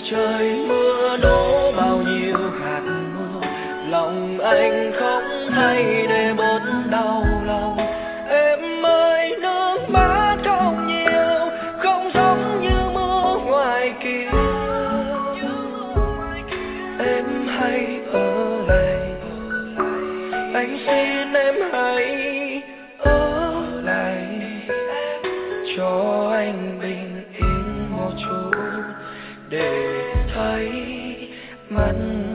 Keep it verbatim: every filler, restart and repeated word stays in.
trời mưa đổ bao nhiêu hạt mưa, lòng anh không hay để bớt đau lòng. Em ơi nước mắt không nhiều, không giống như mưa ngoài kia. Em hãy ở lại, anh xin em hãy ở lại, cho anh bình yên một chút để thấy mắt